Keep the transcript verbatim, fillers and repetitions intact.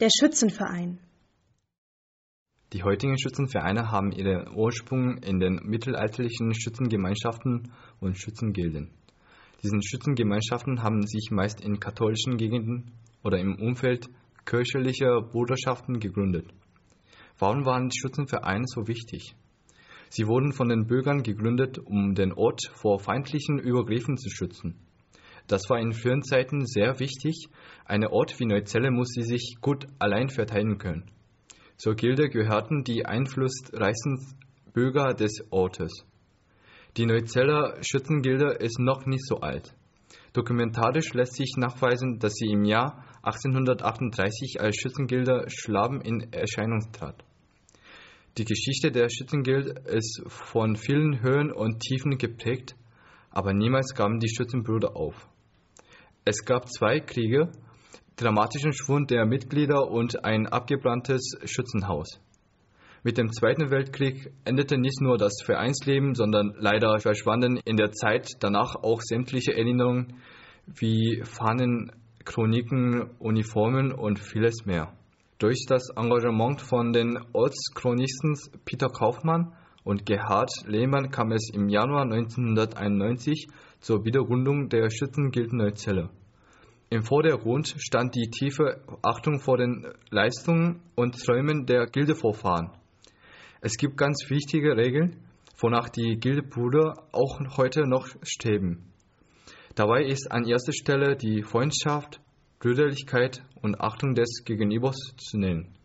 Der Schützenverein. Die heutigen Schützenvereine haben ihren Ursprung in den mittelalterlichen Schützengemeinschaften und Schützengilden. Diese Schützengemeinschaften haben sich meist in katholischen Gegenden oder im Umfeld kirchlicher Bruderschaften gegründet. Warum waren die Schützenvereine so wichtig? Sie wurden von den Bürgern gegründet, um den Ort vor feindlichen Übergriffen zu schützen. Das war in frühen Zeiten sehr wichtig. Ein Ort wie Neuzelle musste sich gut allein verteidigen können. Zur Gilde gehörten die einflussreichsten Bürger des Ortes. Die Neuzeller Schützengilde ist noch nicht so alt. Dokumentarisch lässt sich nachweisen, dass sie im Jahr achtzehnhundertachtunddreißig als Schützengilde Schwaben in Erscheinung trat. Die Geschichte der Schützengilde ist von vielen Höhen und Tiefen geprägt, aber niemals gaben die Schützenbrüder auf. Es gab zwei Kriege, dramatischen Schwund der Mitglieder und ein abgebranntes Schützenhaus. Mit dem Zweiten Weltkrieg endete nicht nur das Vereinsleben, sondern leider verschwanden in der Zeit danach auch sämtliche Erinnerungen wie Fahnen, Chroniken, Uniformen und vieles mehr. Durch das Engagement von den Ortschronisten Peter Kaufmann und Gerhard Lehmann kam es im Januar neunzehnhunderteinundneunzig zur Wiedergründung der Schützengilde Neuzelle. Im Vordergrund stand die tiefe Achtung vor den Leistungen und Träumen der Gildevorfahren. Es gibt ganz wichtige Regeln, wonach die Gildebrüder auch heute noch streben. Dabei ist an erster Stelle die Freundschaft, Brüderlichkeit und Achtung des Gegenübers zu nennen.